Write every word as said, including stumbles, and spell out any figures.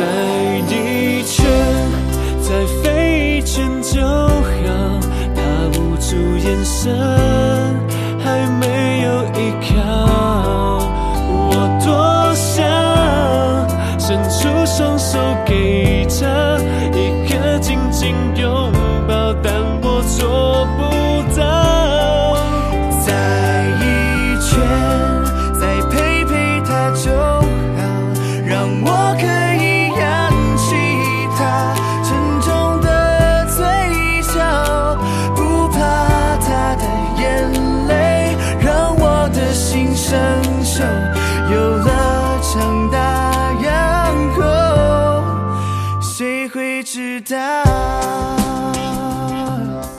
一圈，再飞一圈就好，他捂住眼神，还没有依靠。我多想伸出双手给他一个紧紧拥抱，但我做不到。 再一圈，再陪陪他就好，让我可以扬起他沉重的嘴角，不怕他的眼泪让我的心生锈，有了长大伤口，谁会知道？